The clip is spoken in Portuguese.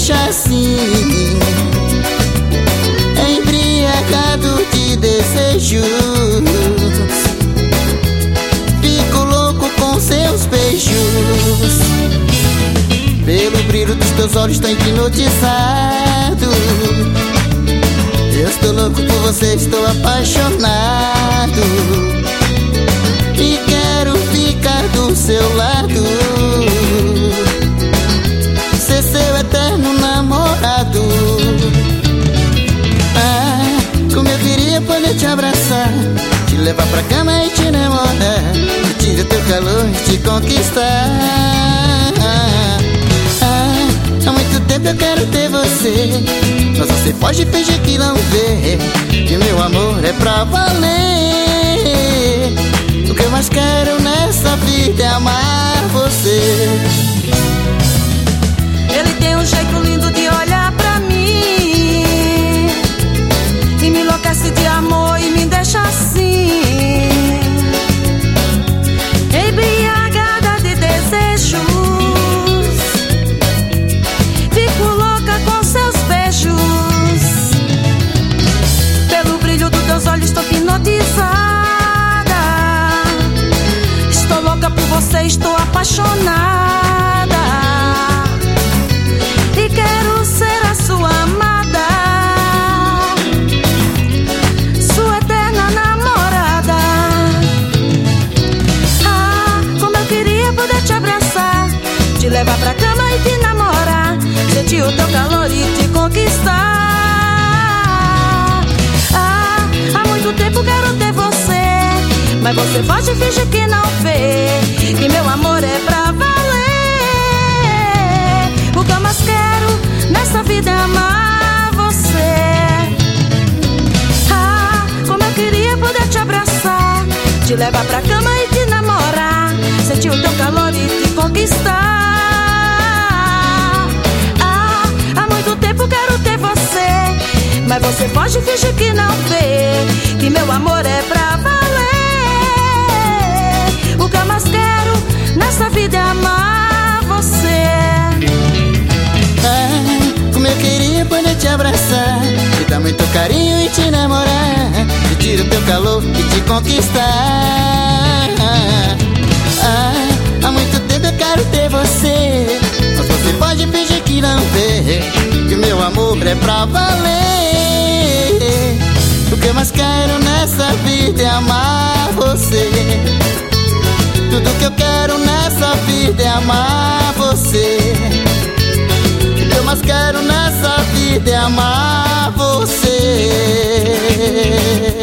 deixa assim, embriagado de desejos. Fico louco com seus beijos. Pelo brilho dos teus olhos tô hipnotizado. Eu estou louco por você, estou apaixonado e quero ficar do seu lado, ser seu eterno namorado. Ah, como eu queria poder te abraçar, te levar pra cama e te namorar, sentir o teu calor e te conquistar. Há muito tempo eu quero ter você, mas você pode fingir que não vê que meu amor é pra valer. O que eu mais quero nessa vida é amar você. Ele tem um jeito lindo de olhar pra mim e me enlouquece de amor e me deixa assim, embriagada de desejos. Fico louca com seus beijos. Pelo brilho dos teus olhos estou hipnotizada. Estou louca por você, estou apaixonada e quero ser a sua amada, sua eterna namorada. Ah, como eu queria poder te abraçar, te levar pra cama e te namorar, sentir o teu calor e te conquistar. Ah, há muito tempo quero ter você, mas você pode fingir que não vê que meu amor é pra valer. O que eu mais quero nessa vida é amar você. Ah, como eu queria poder te abraçar, te levar pra cama e te namorar, sentir o teu calor e te conquistar. Ah, há muito tempo quero ter você, mas você pode fingir que não vê que meu amor é pra valer. O que eu mais quero nessa vida é amar você. Ah, como eu queria poder te abraçar, te dar muito carinho e te namorar, sentir o teu calor e te conquistar. Ah, há muito tempo eu quero ter você, mas você pode fingir que não vê que meu amor é pra valer. O que eu mais quero nessa vida é amar você. Tudo que eu quero nessa vida é amar você. O que eu mais quero nessa vida é amar você.